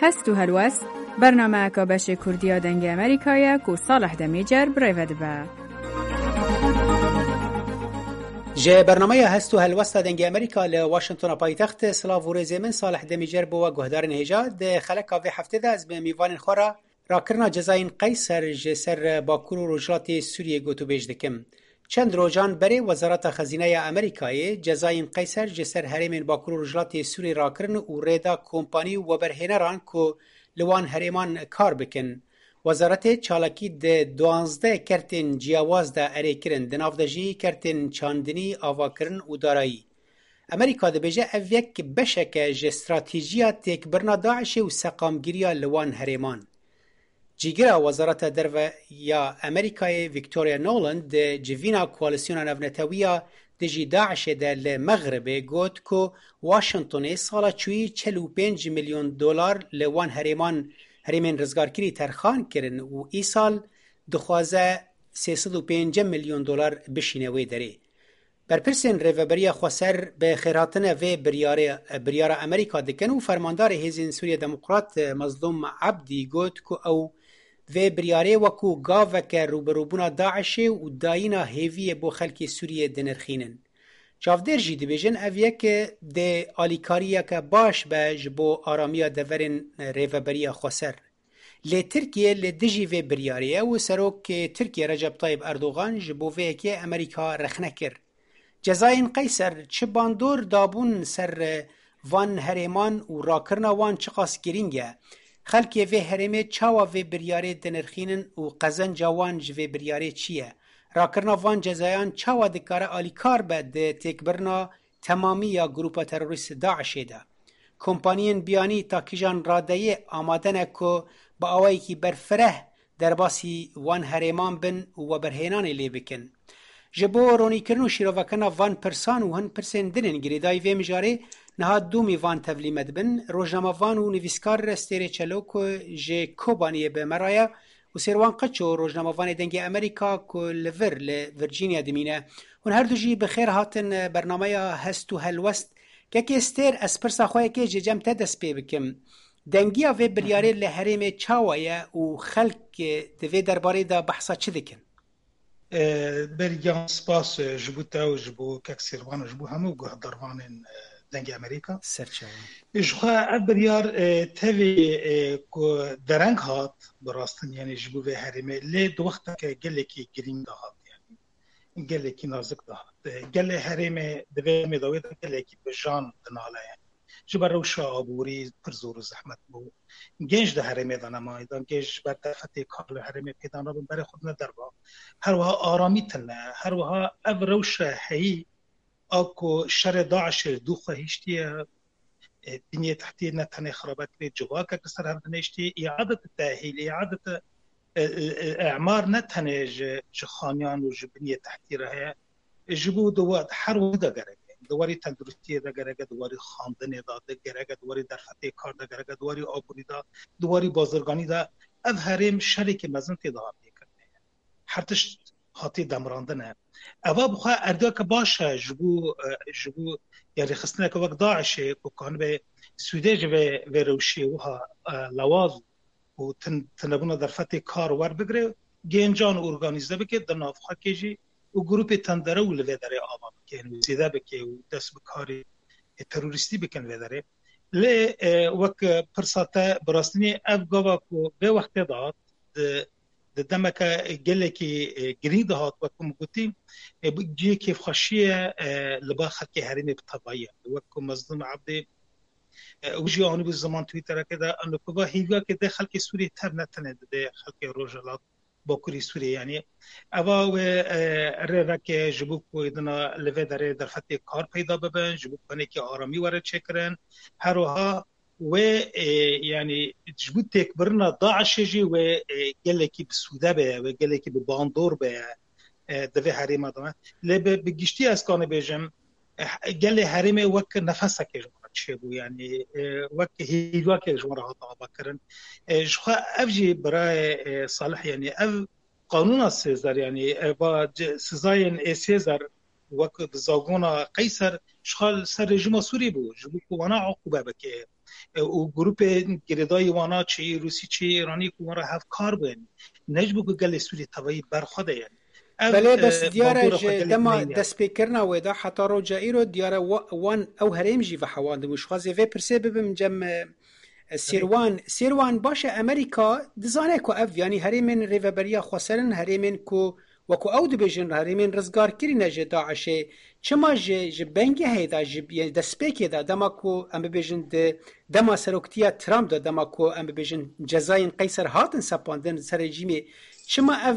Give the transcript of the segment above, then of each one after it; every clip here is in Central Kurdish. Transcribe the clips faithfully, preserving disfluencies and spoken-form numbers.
هست و هلوست برنامه که بش کردیا دنگ امریکایی که صالح دمیجر برایود با. جه برنامه هست و هلوست دنگ امریکا ل واشنطن پایتخت سلاو و رزمن صالح دمیجر بو گهدار نهجا د خلق و هفته ده از به میوان خورا راکرنا جزاین قیصر جسر باکور و رجلات سوریه گوتو بیج دکم. چند روزان بری وزارت خزینه امریکایی جزاین قیصر جسر هرمین باکور و رجلات سوریه راکرن و ریدا کمپانی و برهنران که لوان هرمان کار بکن. وزارت چالاکی ده دوانزده کرتن جیاواز ده اره کرن دناف ده جی کرتن چاندنی آوا کرن و دارایی. امریکا ده بجه او یک بشک جه استراتیجیا تک برنا داعش و سقامگیریا لوان هرمان. جیگر وزارت درو یا امریکای ویکتوریا نولند ده جوینا کوالسیون نونتویا ده جی داعش ده لمغرب گوت که واشنطن سالا چوی چل و پنج میلیون دلار لوان هرمان هرمین رزگارکری ترخان کرن و ای سال دخوازه سیصد و پنج میلیون دلار بشینوی داره. برپرسین ریوبریا خسر به خیراتن و بریار بریار امریکا دکن و فرماندار هیزین سوریه دموکرات مظلوم عبدی گوت که او و بریاره وکو گاوه که روبروبونا داعش و داینا هیوی بو خلک سوریه دنرخینن. چافدر جی دیویژن اویه که ده آلیکاریه که باش به جبو آرامیا دورن ریوبریا خسر. لی ترکیه لی دجی و بریاره و سروک ترکیه رجب طایب اردوغان جبو وی که امریکا رخنه کر. جزاین قیصر چه باندور دابون سر وان هرمان و راکرنا وان چقاس گرینگه. خلکی و هرمه چاوا و بریاره دنرخینن و قزن جوان جوه بریاره چیه؟ راکرنا وان جزایان چاوا دکاره آلیکار به ده تکبرنا تمامی یا گروپا تروریست داعشه ده. کمپانین بیانی تاکیجان رادهی آمادنه که با آوائی که برفره در باسی وان هرمان بن و برهنان لی بکن. جبو رونی کرنو شیروکنا وان پرسان و هن پرسن دنن گریدای و مجاره نهاد دومی وان تولید بن روزنامه وان و نویسکار استری چلو که جه کوبانیه به مرایا و سروان قچو روزنامه وان دنگ امریکا که لور لورجینیا دمینه و هر دو جی بخیر هاتن برنامه هست و هلوست که که استر از پرسا خواه که جه جمع تدس پی بکم دنگیا و بریاره لحرم چاویه و خلق دوی درباره دا بحثا چه دکن؟ بریان سپاس جبو تاو جبو ککسیروان و جبو همو گهداروان دنگ امریکا سرچاوان جخوا ابریار تاوی که درنگ هات براستن یعنی جبو و هرمه لی دو وقتا که گلی که گرینگ دا هات یعنی گلی که نازک دا هات گلی هرمه دوی میداوی دا گلی که بجان دناله یعنی جبر روشا آبوری پرزور و زحمت بو گنج ده هرمه دا نمایدان گنج بر دفتی کارل هرمه پیدان را بر خود ندر با هر وها آرامی تنه هر وها او روشا هی آکو شر داعش دو خواهیشتی دنیا تحتی نتنه خرابت کرد جواکا کسر هم دنشتی اعادت تأهیل اعادت اعمار نتنه جخانیان و جبنیه تحتی راه جبو دوات هر ودا گرگ دواری تندرستی دا گرگ دواری خاندن دا دا گرگ دواری درفتی کار دا گرگ دواری آبوری دا دواری بازرگانی دا او هرم شرک مزن تی دا هاتی کرده هرتش هاتی دمراندنه اوه بخواه اردوه که باشه جبو جبو یعنی خستنه که وقت داعشه که کان به سویده و روشی وها لواز و تنبونه درفتی کار ور بگره گینجان ارگانیزه بکه در نافخه که جی و گروپ تندره و لوه داره آبا بکن و زیده بکه و دست بکاری تروریستی بکن و داره لی وک پرساته براستنی افگاوا که به وقت داد د دمکه گله کی گرین دهات وکم گوتیم جی کیف خشیه لبا خلک هریم بطبعیه وکم مظلوم عبد وجی آنی به زمان تویتر کده انو کبا هیوا کده خلک سوری تر نتنه ده خلک روجلات باکوری سوری یعنی اوا و رک جبو کو دنا لوه داره در فتی کار پیدا ببن جبو کنه که آرامی وارد چکرن هر وها و یعنی جبوت تک برنا داعش جی و گله کی بسوده به و گله کی به باندور به دوی حریم دامه لب بگشتی از کانه بیجم گله حریم وک نفسه که جمعه چه بو یعنی وک هیدوا که جمعه ها طابا کرن جخوا افجی برای صالح یعنی اف قانون سیزر یعنی با سزاین سیزر وقت زاگونا قیصر شغال سر رژیم سوری بود جبو که وانا عقوبه بکه و گروپ گردای وانا چه روسی چه ایرانی که وانا هف کار بین نجبو که گل سوری طبعی برخوده یعنی بله بس دیاره دما دست بکرنا ویدا حتی رو جایی رو دیاره وان او هریم جی و حوان دموش خوازی وی پرسه ببیم جم سیروان سیروان باشه امریکا دزانه کو اف یعنی هریمن ریوبریا خسرن هریمن کو وکو او دبیجن هریمن رزگار کری نجه داعشه چما جه جه بنگه هیدا جه دسپیکی دا دما کو ام ببیجن دما سروکتیا ترامپ دا دما کو ام ببیجن جزاین قیصر هاتن سپاندن سر رژیمی چما اف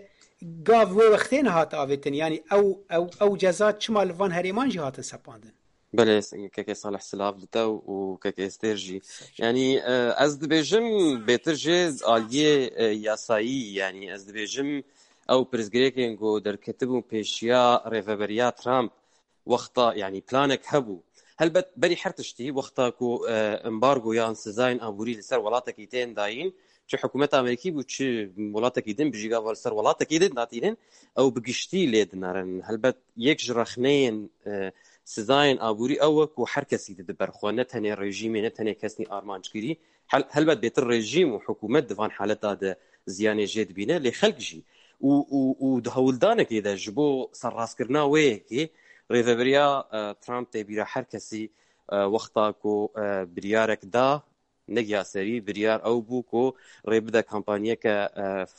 گاو وقتین هات آویتن یعنی او او او جزات چما لوان هریمان جه هاتن سپاندن بله كاكي صالح سلاف دتا وكاكي استرجي يعني از دبيجم بيترجز آلية ياسايي يعني از دبيجم او برزغريكينغو در كتبو بيشيا ريفابريا ترامب وقتا يعني بلانك هبو هل بت بري حرتشتي وقتا كو امبارغو يا انسزاين ابوري لسر ولاتك يتين داين چه حکومت امریکی بود چه ولاتی دین بجیگا وال سر ولاتی دین ناتیدن او بگشتی لیدنارن هلبت یک جرخنین سزاين ابوري او كو حركسي دبرخو نتني رژیم نتني كسني ارمانجكري هلبت بيت الرژیم وحكومت دفان حالتها ده زيانه جد بينه لخلق جي و و و دهولدانه كده جبو سراسكرنا ويكي ريفابريا ترامب تبيرا حركسي وقتا كو بريارك دا نگیا سری بریار او بو کو ریبدا کمپانیا که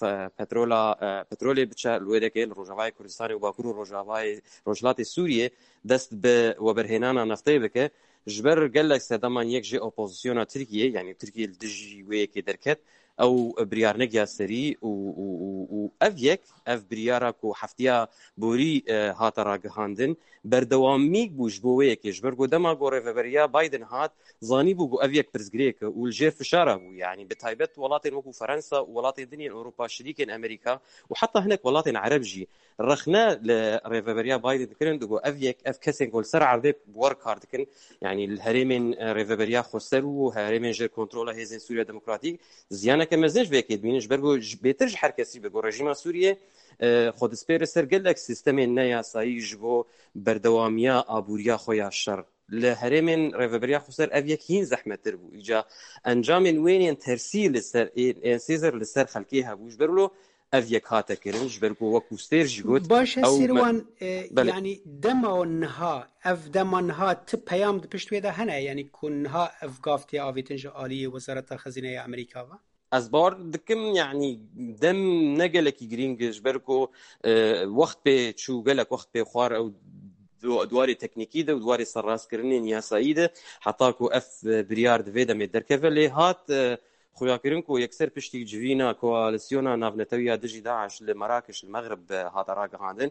پترولا پترول بچا لویده که روجاوای کردستان و باکور روجاوای روجلات سوریه دست به وبرهنانا نفتی بکه جبر قالك سدمان یک جه اپوزیسیون ترکیه یعنی ترکیه دجی وی که درکت او بريار نگیا سری و و اف یک اف بريارا کو هفتیا بوری هات راگهاندن بردوامی بوش بوی که جبر گدما گوره فبریا بایدن هات زانی بو اف یک برزگریک و الجير فشاره بو يعني بتايبت ولات وكو فرنسا ولات الدنيا اوروبا شريك امريكا وحتى هناك ولات عرب جي رخنا لريفابريا بايدن كرن دو اف یک اف كسين كل سرعه ذيك ورك هارد كن يعني الهرمين ريفابريا خسرو هرمين جير كنترول هيزن سوريا ديمقراطيك زيانه كمزنج بيكيد بينش برغو بيترج حركسي بغو رژیم سوریه خود سپیر سر گلک سیستم نیا سایج بو بردوامیا ابوریا خویا شر لهرمن ريفابريا خسر اف يكين زحمه تربو اجا انجام وين ترسيل سر ان سيزر لسر خلقيها بوش برلو اف يك هاتا كرنج بركو وكو ستيرج جوت باش سيروان يعني دما نها اف دما نها تبيام دبشت ودا هنا يعني كونها اف غافتي افيتنج عاليه وزاره الخزينه امريكا از بار دکم يعني دم نگلکی گرینگش برکو وقت به چو گلک وقت به خوار او دواري تكنيكي ده ودواري سراس كرنين ياسايي ده حتى كو اف بريار دفيدا مدركفلي هات خويا كرنكو يكسر بشتي جوينا كواليسيونا نافنتويا دجي داعش لمراكش المغرب هذا راق هادن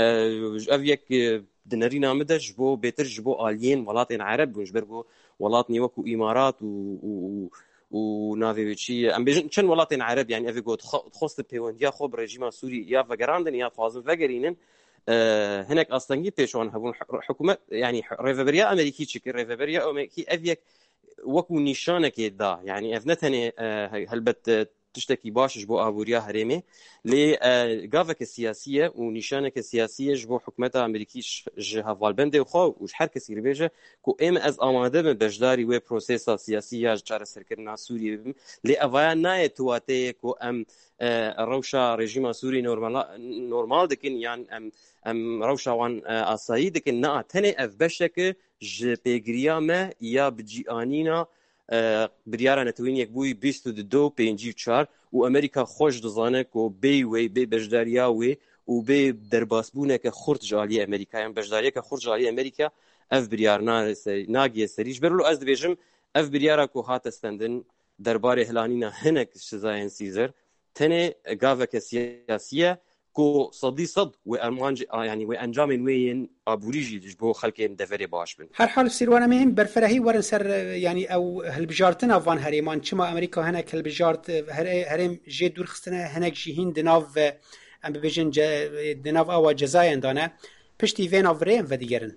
اف يك دنرينا مدج بو بيترج بو الين ولاتين عرب وجبرغو ولاتني وكو امارات و ونافيتشي ام بيجن شن ولاتين عرب يعني افي جو تخص بيونديا خو برژیم سوري يا فغراندن يا فازن فغرينن أه هناك اصلا بيشون هبون حكومه يعني ريفابريا امريكي تشكل ريفابريا امريكي افيك وكو نشانه كدا يعني افنتني أه هلبت تشتكي باش جبو ابوريا هرمي لي غافك السياسيه ونشانك السياسيه جبو حكومه امريكي جها فالبند وخو وحركه سيربيجه كو ام از اماده من بجداري و بروسيسا سياسيه جار سركرنا سوريا لي افا نايتواتي كو ام روشا رژیم سوری نورمال نورمال دکن یعنی ام ام روشا وان اسایی دکن نه تنه اف بشک ج پیگریامه یا بجیانینا بریارا نتوین یک بوی بیست و دو پنجی چار و امریکا خوش دزانه کو بی وی بی بجداریا وی و بی درباسبونه که خورد جالی امریکا یم بجداریا که خورد جالی امریکا اف بریارنا ناگی سریج برلو از دبیجم اف بریارا کو هات استندن درباره هلانینا هنک شزاین سیزر تنه غافك سياسيه كو صدي صد وانج يعني وانجام وين ابوريجي جبو خلكين دفري باش بن هر حال سيروان مهم برفرهي ورن سر يعني او هالبجارتنا فان هريمان چما امريكا هناك هالبجارت هرم جي دور خستنا هناك جيهين دناف ام بيجن دناف او جزاين دانا پشتي وين افريم وديگرن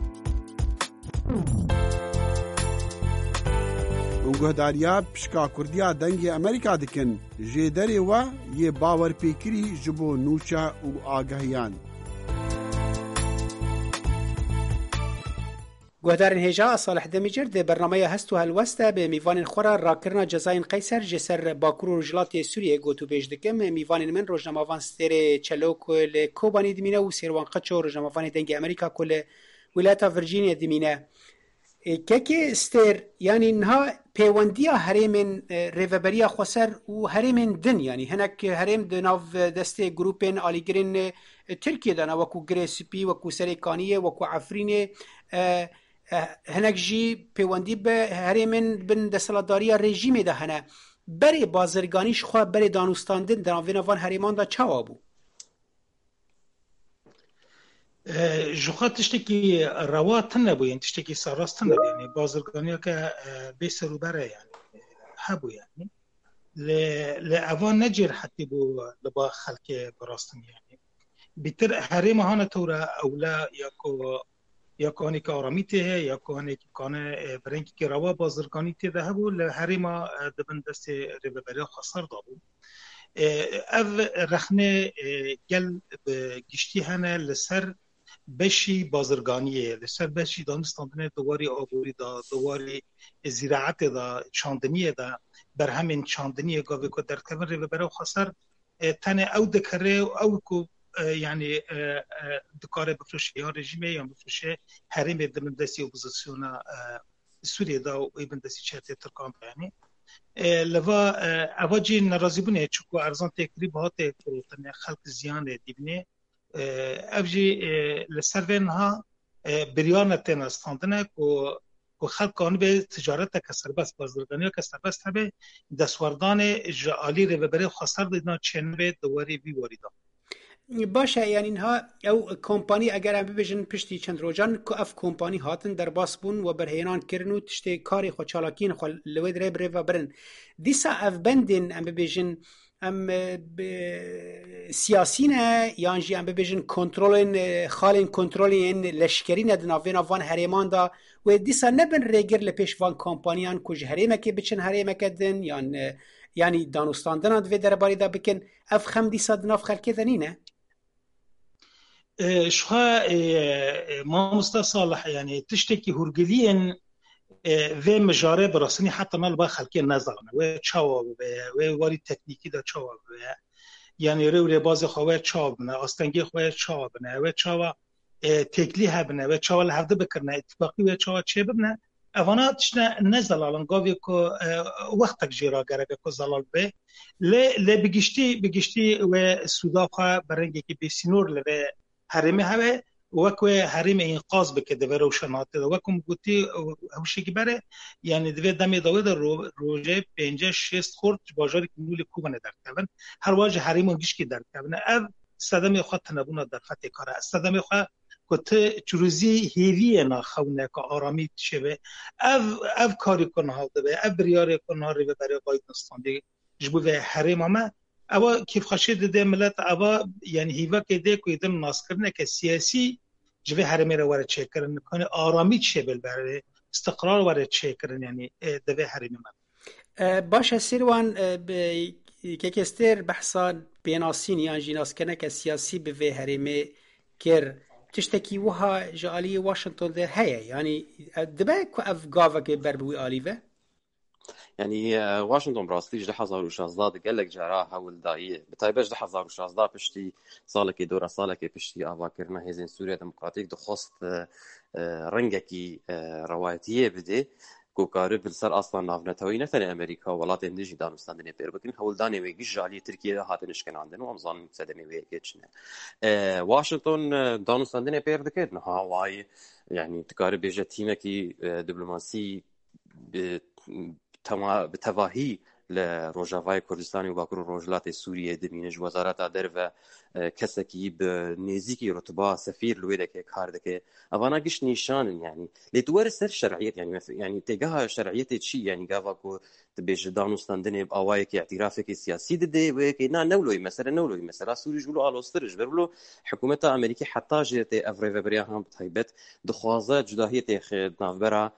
گهداریا پشکا کردیا دنگی امریکا دکن جدری و یه باور پیکری جبو نوچا و آگاهیان گوهدارن هجا صالح دمیجر ده برنامه هستو هلوسته به میوان خورا راکرنا جزاین قیصر جسر باکور رجلات سوریه گوتو بیج دکم میوان من روزنامه‌وان ستر چلو کل کوبانی دمینه و سیروان قچو روزنامه‌وان دنگ امریکا کل ولایت ورجینیا دمینه که ستر یعنی نها پیوندیا هرمن ریوبریا خسر و هرمن دن یعنی هنک هرم دناو دست گروپن آلیگرین ترکیه دانا وکو گریسپی وکو سریکانیه وکو عفرینه هنک جی پیوندی به هرمن بن دستلداری رژیم ده هنه بری بازرگانیش خواه بری دانستاندن در وینوان هرمان دا چوا بو جوخا تشتکی رواتن نبو یعنی تشتکی سراستن نبو یعنی بازرگانی که بیس رو بره یعنی هبو یعنی لعوان نجیر حتی بو لبا خلق براستن یعنی بیتر هرم هانه تورا اولا یاکو یا کانی که آرامی ته یا کانی که کان برنگی که روا بازرگانی ته ده هبو لحریما دبن دست ریببری خسر دابو او رخنه گل گشتی هنه لسر بشی بازرگانیه لسر بشی دانستاندن دواری آبوری دا دواری زراعت دا چاندنیه دا بر همین چاندنیه گاوه که در کبن ریببری خسر تنه او دکره او که یعنی دکاره بفروشه یا رژیمه یا بفروشه حریم دمن دستی اپوزیسیون سوریه دا و ایبن دستی چهت ترکان یعنی لوا اواجی ناراضی بونه چکو ارزان تکری بهات کروتن خلق زیان دیبنه اوجی لسروین ها بریان تن استاندنه کو کو خلق آن به تجارت که سربست بازرگانی که سربست هبه دستوردان جالی رو ببره خسر دیدن چن به دواری بی واریدا باشه یعنی اینها او کمپانی اگر هم ببیشن پشتی چند روزان که اف کمپانی هاتن در باس بون و برهینان کرن و تشتی کاری خود چالاکین خود لوید ریب ریب و برن دیسا اف بندین هم ببیشن هم سیاسی نه یعنی هم ببیشن کنترولین خالین کنترولین لشکرین دناوین وان هریمان دا و دیسا نبن ریگر لپیش وان کمپانیان کج هریمه که بچن هریمه کدن یعنی یعنی دانستاندن دوی درباری دا بکن اف خم دیسا دناف خلکه دنینه شها ما مستا صالح يعني تشتكي هرجليا و مجاره براسني حتى ما لبا خلقي نزلنا و چاوا و واري تكنيكي دا چاوا يعني رو باز خواه چاوبنه استنگي خواه چاوبنه و چاوا تکلی هبنه و چاوا لحظه بکرنه اتفاقی و چاوا چه ببنه اوانا تشنا نزل الان قاوي کو وقتك جيرا گرگه کو زلال به ل بگشتي بگشتي و سودافا برنگه که بسینور ل حرمه هوا وکو حرمه انقاذ بکده و روشناته وکم گوتی هوشی که بره یعنی دوی دمی داوید رو روزه پنجاه شصت خورد بازار کنول کوبنه در کبن هر واژه حرمه گیش کی در کبن اف صدمه خود تنبونه در فتح کاره صدمه خود کت چروزی هیوی نا خونه که آرامی شوه اف اف کاری کنه ها ده اف بریار کنه ها رو برای باید نستانده جبو و حرمه ما اوا کیف خشید ده ملت اوا یعنی هیوا که ده کوی دم ناس کرنه که سیاسی جوه هرمی رو وارد چه کرن کنه آرامی چه بل بره استقرار وارد چه کرن یعنی دوه هرمی من باشه سیروان که کستر بحثا بیناسین یعنی جیناس کنه که سیاسی به وی هرمی کر تشتکی وها جالی واشنطن ده هیا یعنی دبه که اف گاوه که بر بوی آلیوه يعني واشنطن براستي جده حزار وشازداد قال لك جرا حول دايه بتايبش جده حزار وشازداد بشتي صالك دورا صالك بشتي اواكرنا هيزن سوريا ديمقراطيك دخست رنگكي روايتيه بده كوكاري بالسر اصلا نافنتوي نثني امريكا ولات انديجي دانستاندني بير بكن حول داني ويجي جالي تركيا هاتنش كان عندنا وامزان سدني ويجيتشنا واشنطن دانستاندني بير دكنا هاواي يعني تكاري بيجا تيمكي دبلوماسي بتواهی لروجاوای کردستانی و باکر روجلات سوریه دمینج وزارت در و کسکی به نزدیکی رتبه سفیر لویده که کار دکه اوانا گش نشانن یعنی لدور سر شرعیت یعنی یعنی تجاه شرعیت چی یعنی گاوا کو تبیج دانستاندن اوای که اعتراف که سیاسی ده و که نه نولوی مثلا نولوی مثلا سوری جلو آلوسترج برلو حکومت امریکا حتی جت افریو بریان بتایبت دخوازه جداهیت خد نافبرا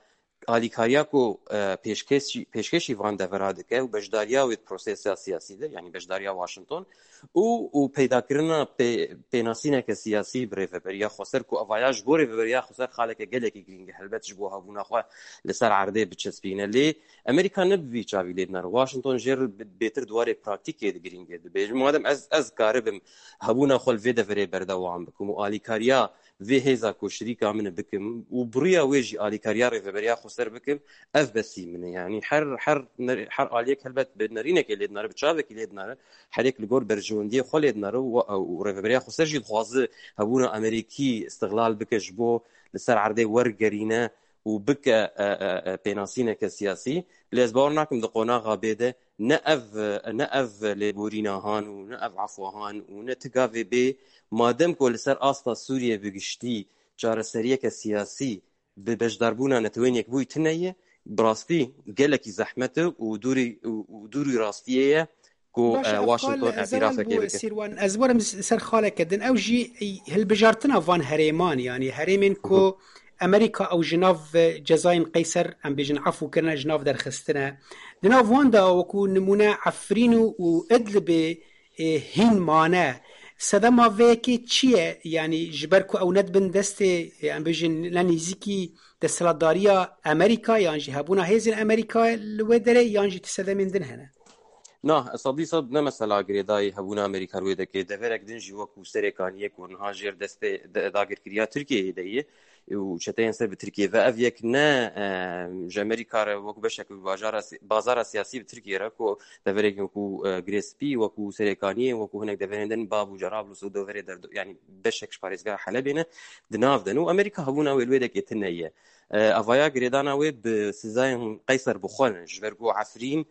آلیکاریا کو پیشکشی پیشکشی وان دفراد که و بجداریا و پروسس سیاسی ده یعنی بجداریا واشنطن و و پیدا کردن پیناسینه که سیاسی بره بریا خسر کو اوایاج بوره بریا خسر خالق گله کی گرینگ هلبت جبو ها بونا خو لسر عرضه بچسبینه لی امریکا نبوی چاوی لیدنر واشنطن جر بهتر دواره پراکتیک ید گرینگ ده بیج مادم از از کاربم هبونا خل ویده بره بردوام بکم و آلیکاریا وی هزا کو شریکا من بکم و بریا ویجی آلیکاریا ره بریا خسر بکم اف بسی من يعني حر حر حر عليك هلبت بنرينك اللي دنار بتشافك اللي دنار حريك الجور برجوندي خلي دنار وريفريا خسرجي خوازه هبونا امريكي استغلال بكجبو لسر عرضي ورقرينا وبك بيناسينا كسياسي لازبورناكم دقونا غابيده نأف نأف لبورينا هان ونأف عفوهان ونتقافي بي مادام كل سر أصلا سوريا بقشتي جار سرية كسياسي ببجداربونا نتوين يكبوي تنية براستی گلکی زحمته و دوری و دوری راستیه کو واشنطن اعترافه که سیروان از برم سر خاله کدن او جی هل بجارتنا وان هریمان يعني هریمن کو امریکا او جناف جزاین قیصر ام بجن عفو کرنا جناف در خستنا دنا واندا وکو نمونه عفرین و ادلب هین مانه صدما وکی چیه يعني جبركو او ندبن دسته ام بجن لنیزیکی دستلاتداریا امریکا یان جی هبونا هیزن امریکا لودره یان جی تسده من دن هنه نه صدی صد نه مثلا گریدای هبونا امریکا رویده که دورک دن جی وکو سرکانیه کورنها جیر دست داگر کریا ترکیه دیه و چتاین سر به ترکیه و اف یک نه امریکا رو وکو بشکل بازار بازار سیاسی به ترکیه را کو دورک وکو گریسپی وکو سرکانیه وکو هنگ دورندن بابو جرابلس و دوره در یعنی بشکش پاریزگاه حلبینه دناف دنو امریکا هبونا ولوده که تنیه اویا گریدانا و به سزاین قیصر بخون جبرگو عفرین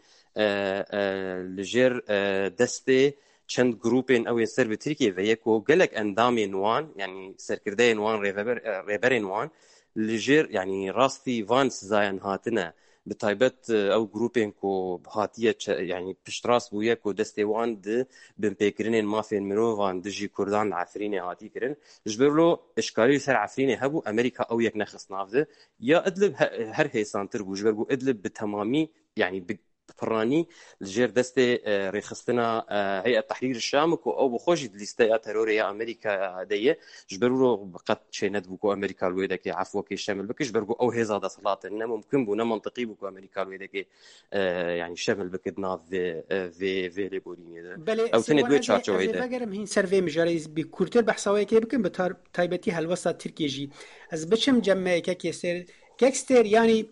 لجر دسته چند گروپین او سر به ترکیه و یکو گلک اندامی نوان یعنی سرکرده نوان ریبر ریبر نوان لجر یعنی راستی وان سزاین هاتنه بتایبت او گروپین کو هاتیه یعنی پشتراس بو یکو دسته وان د بن پیکرین مافین مرو وان دجی کردان عفرین هاتی کرن جبرلو اشکالی سر عفرین هبو امریکا او یک نخص نافده یا ادلب هر هیسانتر بو جبرگو ادلب بتمامی يعني براني الجير دستي ريخستنا هيئة تحرير الشام كو أو بخوش ليستيا ترورية أمريكا ديه جبروا بقت شينات بكو أمريكا الويدا كي عفوا كي شامل بكش برجو أو هذا ده صلاة إنما ممكن بنا منطقي بكو أمريكا الويدا كي يعني شامل بكدنا في في في ليبوريني ده أو تاني دويت شارجو هيدا. بقرم هين سيرفي مجاري بكورتر بحثاوي كي بكم بتار تايبتي هالوسط تركيجي از بچم جمع كيكستر كيكستر يعني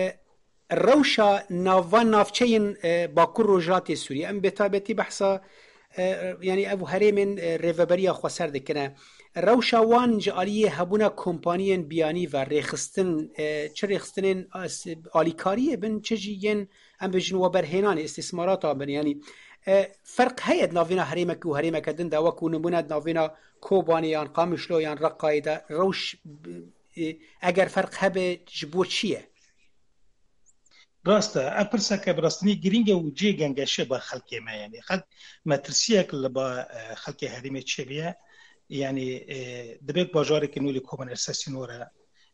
الروشة نافان نافچين باكور روجات سوريا ام بتابتي بحثا يعني ابو هريمن ريفبريا خوسر دكنا الروشة وان جاليه هبونا كومبانيين بياني و ريخستن چه ريخستنين آليكاريه بن چجيين ام بجنوا برهنان استثمارات بن يعني فرق هيد نافينا هريمك و هريمك دن دا وكو نمونا نافينا كوبانيان قامشلو يان رقايدا روش اگر فرق هبه جبوت چيه راسته اپرسا که براستنی گرینگه و جی گنگشه با خلقی ما یعنی خلق مترسیه که با خلقی هریمه چه بیه یعنی دبیت باجاره که نولی کومن ارساسی نوره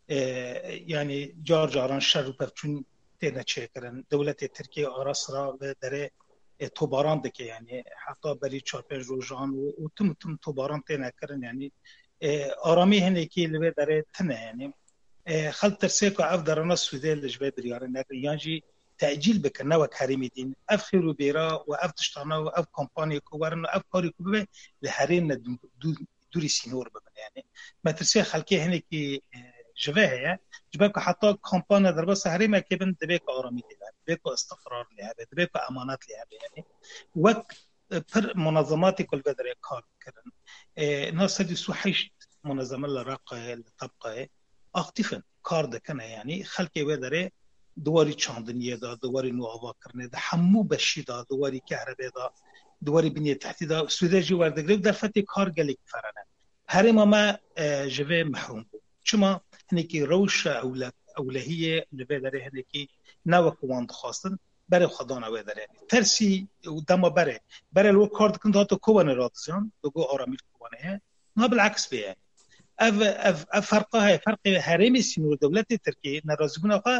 یعنی جار جاران شر رو پفچون تیرنه چه کرن دولت ترکیه آراس را داره توباران دکه یعنی حتی بری چار پنج روزان و تم تم توباران تیرنه کرن یعنی آرامی هنه که لبه داره تنه یعنی خلط ترسيكو عف درنا السودان لجبال بريارنا يانجي تأجيل بكنا وكريم دين أف خيرو بيرا وأف تشتانا وأف كومباني كوارنا أف كاري كوبه لحرين دوري سينور ببن يعني ما ترسي خلقي هنا كي جواهية جبالكو حتى كومبانا دربا سهريما كيبن دبيكو آرامي لها دبيكو استقرار لها دبيكو أمانات لها يعني وك پر منظماتي كل بدري كار كرن ناس دي سوحيش منظمة لراقة لطبقة اکتیفن کار دکنه یعنی خلقی و داره دواری چاندنیه دا دواری نوآوا کرنه دا همو بشی دا دواری کهربه دا دواری بنیه تحتی دا سوده جی وردگره در فتی کار گلیک فرنه هر ما ما جوه محروم بود چما هنکی روش اوله اولهیه لبه داره هنکی نو قواند خواستن برای خدا نوه داره ترسی و دما بره بره لو کار دکن دا تو کوبانه رادزیان دوگو آرامیل کوبانه نه بالعکس بیه اف اف فرقها فرق هرم سينور دولة تركيا نرازقنا قا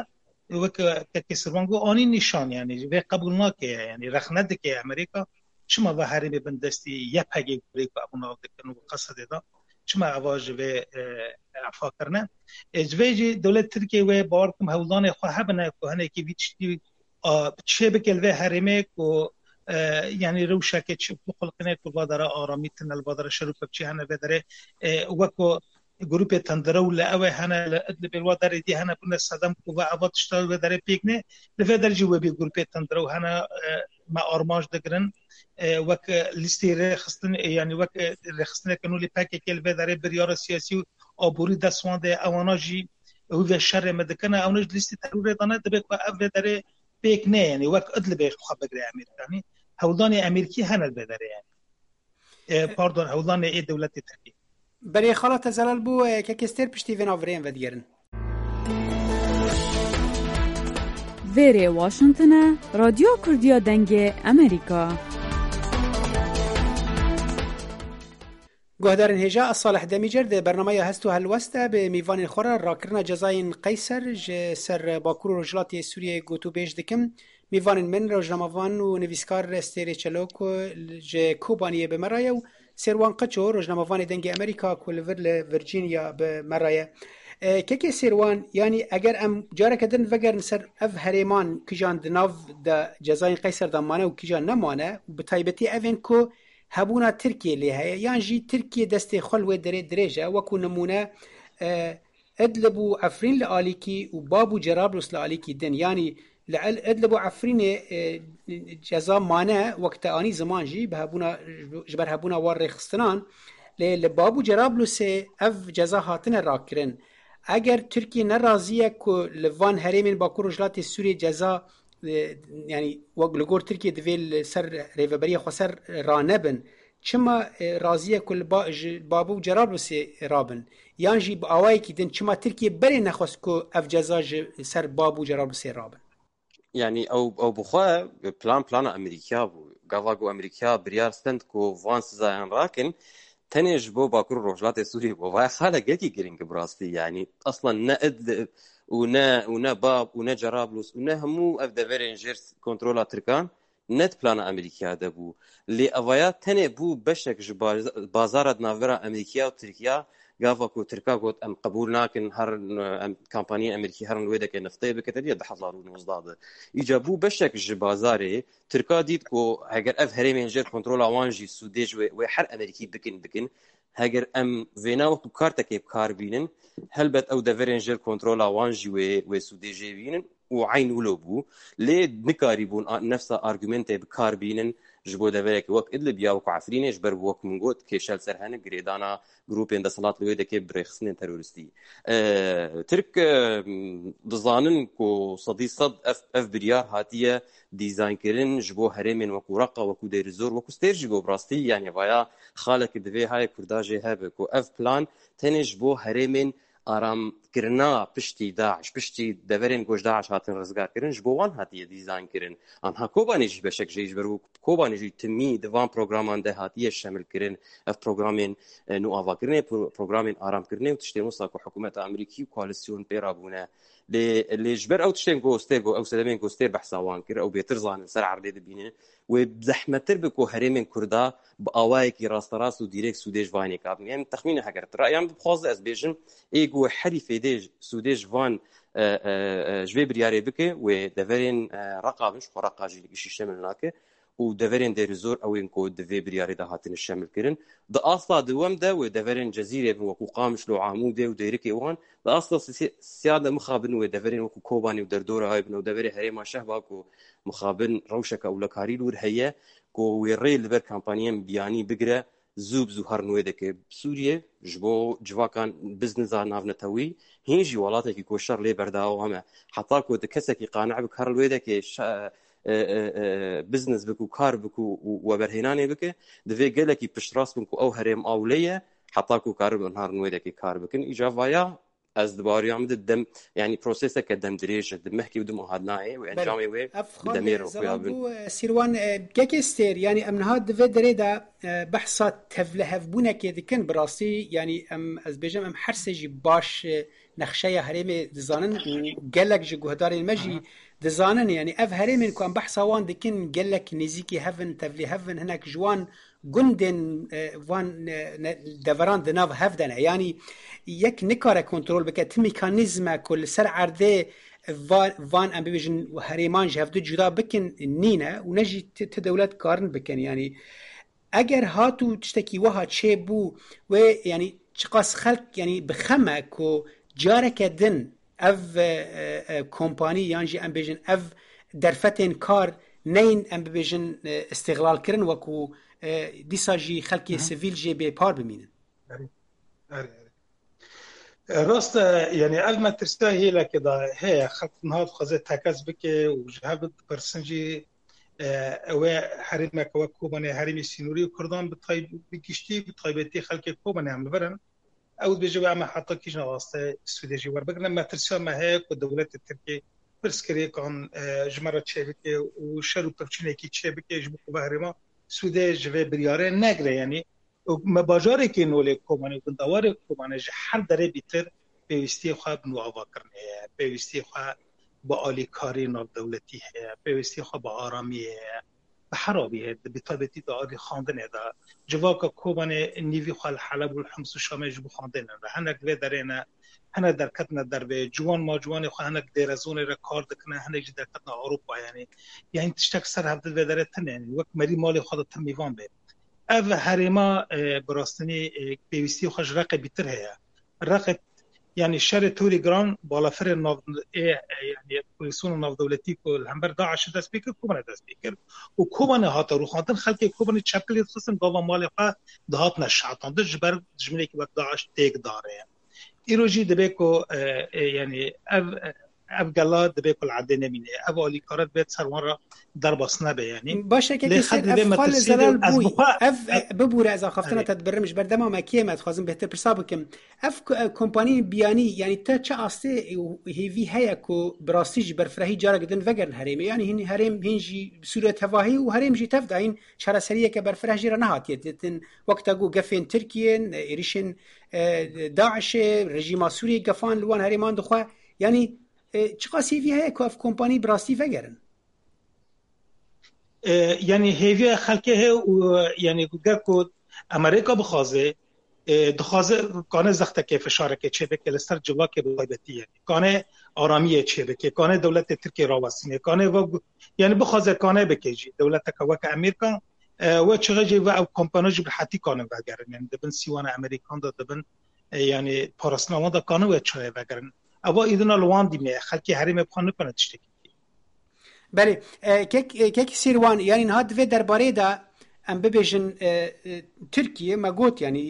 وک کسروانگو آنی نشان یعنی و قبول نکه یعنی رخنده که امریکا چما و هرمی بندستی یه پگی بریک و ابونا دکن و قصد دا چما اواج و عفا کرنه اجویجی دولت ترکیه و بارکم هولان خواه بنا که هنه که بیچتی چه بکل و هرمی که یعنی روشه که چه بخلقنه که بادره آرامی تنل بادره شروع بچی هنه بدره وکو گروپ تندرو لأوه هنا لأدل بالوادر دي هنا كنا صدام كوبا عباد اشتغل ودر بيجنه لفدر جوا بي گروپ تندرو هنا ما أرماج دقرن وك لستير خستن يعني وك خستن كانوا لي باكي كل بدر بريار سياسي أو بوري دسوان ده أواناجي هو في الشر مدكنا أوناج لستي ترور دانا دبك وأفدر بيجنه يعني وك أدل بخبر أمريكا يعني هولاني أمريكي هنا البدر يعني باردون هولاني إيه دولة تركيا برای خالت زلال بو که کستر پشتی وین آورین و دیگرن ویری واشنطن رادیو کردیا دنگ امریکا گهدارن هجا صالح دمیجر ده برنامه هستو هلوسته به میوان خورا راکرنا جزاین قیصر ج سر باکور رجلاتی سوریه گوتو بیش دکم میوان من روزنامه‌وان و نویسکار استری چلوکو ج کوبانیه به مرایو سروان قچو روزنامه‌وان دنگ امریکا کولور لورجینیا به مرایه که که سروان یعنی اگر ام جاره کدن وگر سر اف هریمان کجان دناو د جزاین قیصر دمانه و کجان نمانه و به تایبتی اوین کو هبونا ترکیه لیه یعنی جی ترکیه دست خلوه دره درجه وکو نمونه ادلبو عفرین لآلیکی و بابو جرابلس لآلیکی دن یعنی لعل ادلبو عفرین جزا مانه وقت آنی زمان جی بهبونا جبر هبونا وار رخستنان لبابو جرابلس اف جزا هاتن راکرن اگر ترکیه نرازیه که لوان هریمین باکو رجلات سوری جزا يعني وقلقور تركيا دفيل سر ريفابريا خسر رانبن چما رازيه كل بابو جرابلس رابن يانجي باواي كيدن چما تركيا بري نخوسكو اف جزاج سر بابو جرابلس رابن يعني او او بخوا بلان بلان امريكا بو غافاغو امريكا بريار ستند كو فانس زاين راكن تنج بو باكور روجلات سوري بو واي خاله جيكي جرينج براستي يعني اصلا نقد ونا ونا باب ونا جرابلس ونا همو اف دفرين جيرس كنترولا تركان نت بلان امريكا دبو لي افايات تني بو بشك بازار نافرا امريكا وتركيا غافاكو تركا قلت ام قبول لكن هر ام كامباني امريكي هر ويدك نفطي بكتريه دحضارو نوزداد ايجابو بشك بازاري تركا ديت كو اگر اف هريمين جير كنترولا وانجي سوديج و حر امريكي بكن بكن هاگر ام وینا وقت کارت که کار بینن هلبت او دفرین جل کنترل وانجی و و سودیجی بینن و عین ولوبو لی نکاری بون نفس آرگومنت بکار بینن جبو دفرک وقت ادل بیا و عفرینش بر وقت منگوت که شل سرهن گریدانا گروپ اندسالات لویده که برخصن تروریستی ترک دزانن کو صدی صد اف اف بریار هاتیه دیزاین کردن جبو هرمن و کوراقه و کو دیرزور و کو استرجی بو براستی یعنی ویا خالق دوی های کرداجی هب کو اف پلان تنج بو هرمن آرام کرنا پشتی داعش پشتی دورین گوش داعش هاتن رزگار کردن جبوان هاتیه دیزاین کردن آنها کوبانیجی بشک جیج برو کوبانیجی تمی دوان پروگرامان ده هاتیه شامل کردن اف پروگرامین نو آوا کردن پروگرامین آرام کردن و تشتی مصاحب حکومت آمریکی کوالسیون پیرابونه ل لجبر او تشتين غوستير او سلامين غوستير بحساوان كر او بيترزان سر عرضي دبينه وبزحمه تربكو هرمن كردا باوايك راس راس وديريك سوديج فاني كاب يعني تخمين حقرت رايام بخوز از بيجن ايغو حريف ديج سوديج فان جوي برياري بك ودفرين رقابش خرقاجي شي شملناك و دفرين ديرزور او انكو دفي برياري ده هاتن الشامل كرن ده اصلا دوام ده و دفرين جزيره وكو قامش لو عموده و ديركي وان ده اصلا سياده مخابن و دفرين وكو كوباني و دردوره هاي بنو دفري هريما شهباكو مخابن روشك او لكاري لور هي كو ويري لبر كامبانيام بياني بقرا زوب زهر نويدك بسوريا جبو جواكان بزنس نافنتوي هيجي ولاتك كوشر لي برداو هما حتى كو دكسكي قانع بكار الويدك بزنس بكو كار بكو وبرهناني بك دفي قالك بشراس بكو او هرم اوليه حطاكو كار بنهار نويدك كار بكن اجافايا از دباري عمد الدم يعني بروسيسه كدم دريج دمحكي ودم هادناي وانجامي وي دمير ويابن سيروان كيكستير يعني امن هاد دفي دريدا بحثات تفلهف بونا كي دكن براسي يعني ام از بيجم ام حرسجي باش نقشه هرم دزانن و گلک جگهدار المجی دزانن یعنی اف هرم کن بحث وان دکن گلک نزیکی هفن تفلی هفن هناك جوان گندن وان دوران دناف هفدنه یعنی یک نکاره کنترل بکه تی میکانیزم کل سر عرضه وان ام ببیجن هریمان جهفدو جدا بکن نینه و نجی ت دولت کارن بکن یعنی اگر هاتو تشتكي وها چه بو و يعني چقاس خلق يعني بخمه كو جارك دن اف كومباني يعني ام بيجن اف درفتين كار نين ام بيجن استغلال كرن وكو ديساجي خلقي سيفيل جي بي بار بمينن راست يعني علما ترستاهي لكذا هي خلق نهار خزت تكاز بك وجهبت برسنجي او حریم که کوبانه حریم سینوری و کردان به طیب بگشتی به طیبتی خلق کوبانه هم برن او بجو عم حتی کیش نواسته سودجی ور بگن ما ترسا ما هيك دولت ترکیه پرسکری کان جمره چبکه و شرو پرچینه کی چبکه جبو بهرما سودج و بریاره نگره یعنی مباجاره که نول کوبانه گندوار کوبانه هر دره بیتر پیوستی خواب نوآوا کرنه پیوستی خواب با عالی کاری ناو دولتی ہے پیوستی خواه با آرامی ہے بحرابی ہے بطابتی دا آلی خاندن ہے دا جواکا کوبان نیوی خواه الحلب و الحمس و شامه جبو خاندن ہے هنک وی درینه هنک درکتنا در به جوان ما جوان خواه هنک دیرزون را کار دکنه هنک جی درکتنا اروپا یعنی یعنی تشتک سر هفته وی داره تنه یعنی وقت مری مالی خواه دا تمیوان بید او هریما براستنی پیوستی خواه رق بیتر ہے رق يعني شر توري جران بالافر الناف يعني بوليسون الناف دولتي كل هم بر داعش ده سبيكر كوبان ده سبيكر وكوبان هات رو خاطر خلق كوبان تشابل خصوصا دوا مالقه دهات نشاطان ده جبر جمله كي وقت داعش تيك داره ايروجي دبيكو يعني اب اب جلا دبيكو العدي نمينه اب اولي كارت بيت سرمره درباسنه به يعني باشه که کسی افخال زلال بوی اف ببوره از خفتنا تدبرمش بردما مکیه مد خوازم بهتر پرساب کم اف کمپانی بیانی یعنی تا چه آسته هیوی هيا کو براستیج برفرهی جارا گدن وگرن هریم یعنی هنی هریم هنجی بصورت هواهی و هریم جی تفدا این شراسریه که برفره جرا نهات یتن وقتا گو گفین ترکیه ایریشن داعش رژیم سوریه گفان لوان هریمان دخوا یعنی چقا سیوی هيا کو اف کمپانی براستی وگرن يعني هيفي خلقه و يعني گرکو امریکا بخوازه دخوازه کانه زخته که فشاره که چه بکه لستر جوا که بایبتی یعنی کانه آرامیه چه بکه کانه دولت ترکیه راوستینه کانه و يعني بخوازه کانه بکیجی دولت که وک امریکا و چغجی و او کمپانیج بحتی کانه وگرن يعني دبن سیوان امریکان دا دبن يعني پارسنامه دا کانه و چه وگرن اوا ایدنا لوان دیمه خلقی حریم بخوان نکنه تشتکی بله که که سیروان یعنی نه دوی درباره دا ام ببیجن ترکیه مگوت یعنی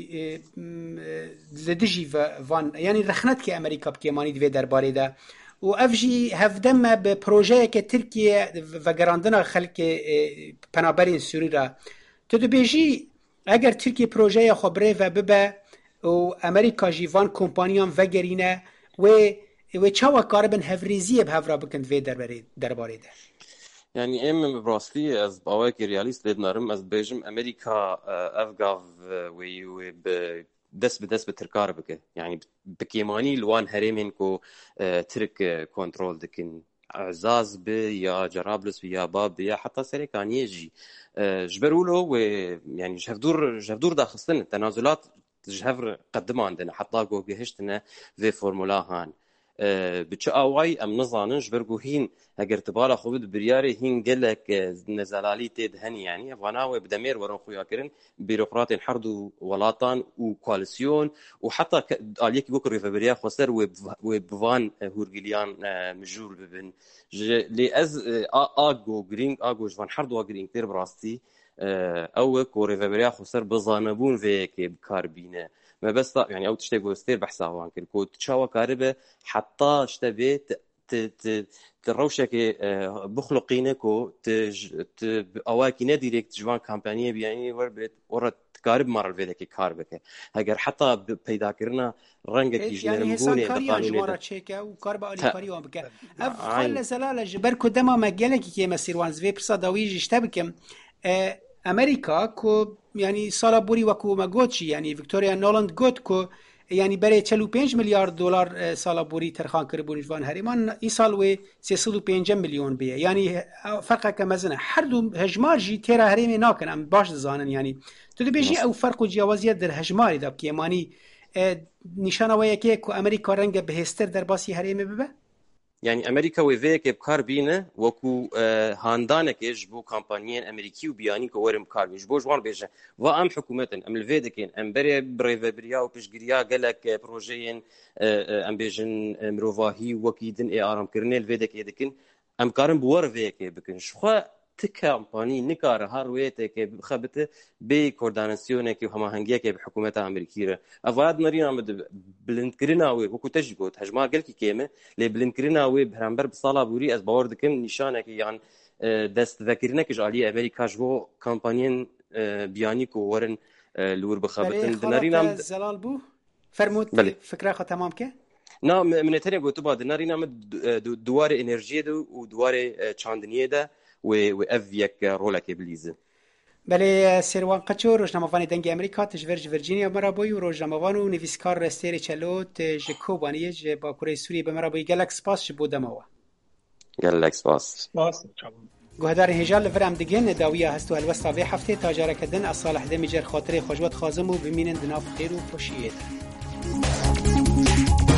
زدجی وان یعنی رخنت که امریکا بکیمانی دوی درباره دا و افجی هفدم به پروژه که ترکیه و گراندنا خلق پنابرین سوری را تو دو بیجی اگر ترکیه پروژه خبره و ببه و امریکا جیوان کمپانیان و گرینه و و چاوا کاربن هفریزیه به هفرا بکند وی درباره درباره ده يعني ام براستي از باواكي رياليست لدنارم از بيجم امريكا افغاف وي وي دس بدس بتركار بك يعني بكيماني لوان هريمين كو ترك كنترول دكن اعزاز بي يا جرابلس يا باب يا حتى سريكان يجي جبرولو ويعني جهفدور جهفدور داخلين التنازلات جهفر قدم عندنا حتى جو جهشتنا في فورمولا هان بچه آوائی ام نظانش برگو هین اگر تبالا خوبید بریاری هین گلک نزلالی تید هنی یعنی افغاناوی بدمیر ورن خویا کرن بیروقراتین حرد و ولاتان و کوالسیون و حتی آلیکی بکر ریفبریا خسر و بوان هورگلیان مجور ببن لی از آگو گرینگ آگو جوان حرد و گرینگ تیر براستی او کو ریفبریا خسر بزانبون في كي بكاربينه ما بس يعني او تشتي بوستير بحساوان كل كود تشاوا كاربه حتى اشتبه ت تروشك بخلقينكو ت اواكي دايركت جوان كامبانيه يعني وربت ورت كارب مره الفيديك كاربك اگر حتى پیدا کرنا رنگ کی يعني هسان كاريان جوارا تشيكا وكارب اولي كاريوم بك اف خل زلاله جبر كدما مجلك كي مسيروان زوي برصداوي جشتبكم امريكا کو يعني سالا بوري وكو ما گوتشي يعني فيكتوريا نولاند گوت کو یعنی برای چهل و پنج میلیارد دلار سالا بوری ترخان کرد بون جوان هریمان ای سال و سیصد و پنج میلیون بیه یعنی فرق که مزنه هر دو هجمار جی تیرا هرمی ناکن ام باش زانن یعنی تو دی بیجی او فرق و جوازیت در هجماری داب که مانی نشانه ویا که کو امریکا رنگ بهستر در باسی هرمی ببه يعني امريكا ويفيك بكار بينا وكو هاندانك يجبو كامبانيين امريكي وبياني كو ورم كار يجبو جوان بيجا وام حكومتن ام الفيدكين ام بري بريفبريا وبيشغريا قالك بروجيين ام بيجن مروفاهي وكيدن اي ارم كرنيل فيدك يدكن ام كارم بور فيك بكن شخوا تكامباني نكار هارويتك بخبته بكوردانسيونك وهماهنگيك بحكومه امريكيه افاد نرينا مد بلندكريناوي وكو تجبوت هجما قالكي كيمه لي بلندكريناوي بهرامبر بصاله بوري از باور دكم نشانك يعني دست ذكرناك جالي امريكا جو كامبانيين بيانيكو ورن لور بخبتن نرينا زلال بو فرموت فكره خو تمام كه نا من تاني قلت بعد نرينا مد دوار انرژی دو و دوار چاندنیه ده و و اف یک رولک بلیزه بله سروان قچو روزنامه‌وان دنگ امریکا تجورج ورجینیا مرابوی و روزنامه‌وان و نویسکار رستری چلوت جکوبانی ج با کره سوریه به مرابوی گلکس پاس بودموا گلکس پاس پاس گهدار هجال لفرام دگن داویه هستو الوسطا به هفته تاجر کردن از صالح دمیجر خاطر خوشوت خازم و بمینن دناف خیر و خوشیت